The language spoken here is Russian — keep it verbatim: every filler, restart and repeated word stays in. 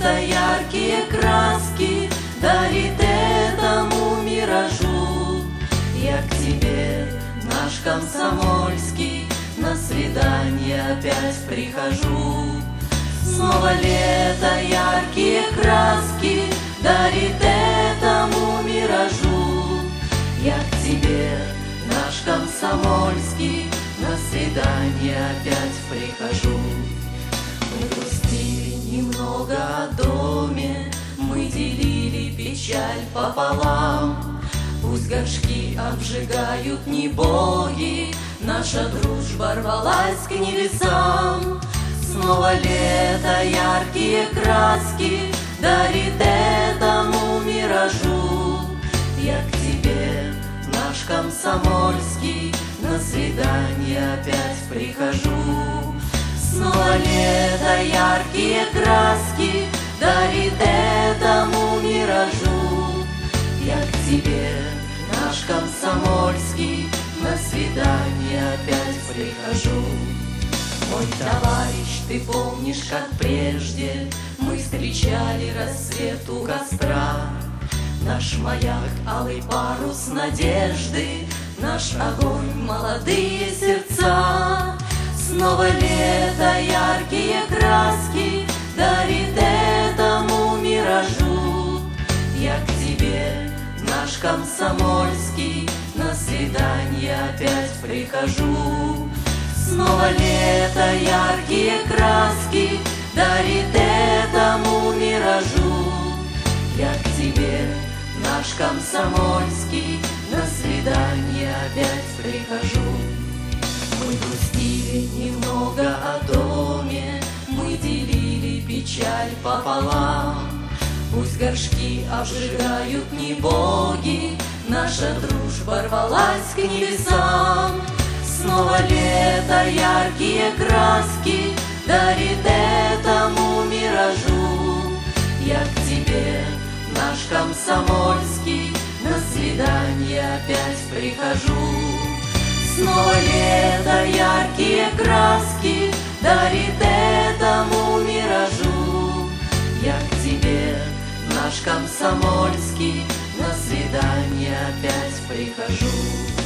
лето яркие краски дарит этому миражу. Я к тебе, наш комсомольский, на свидание опять прихожу. Снова лето яркие краски дарит этому миражу. Я к тебе, наш комсомольский, на свидание опять прихожу. Мы грустили немного о доме, мы делили печаль пополам. Пусть горшки обжигают не боги, наша дружба рвалась к небесам. Снова лето яркие краски дарит этому миражу. Я к тебе, наш комсомольский, на свидание опять прихожу. Снова лето яркие краски дарит этому миражу. Я к тебе, наш комсомольский, на свидание опять прихожу. Мой товарищ, ты помнишь, как прежде мы встречали рассвет у костра? Наш маяк, алый парус надежды, наш огонь, молодые сердца. Снова лето яркие краски дарит этому миражу. Я к тебе, наш комсомольский, на свидание опять прихожу. Снова лето яркие краски дарит этому миражу. Я к тебе, наш комсомольский, на свидание опять прихожу. Мы грустили немного о доме, мы делили печаль пополам. Пусть горшки обжигают не боги, наша дружба рвалась к небесам. Снова лето яркие краски дарит этому миражу. Я к тебе, наш комсомольский, на свидание опять прихожу. Снова лето яркие краски дарит этому миражу. Я к тебе, наш комсомольский, на свидание опять прихожу.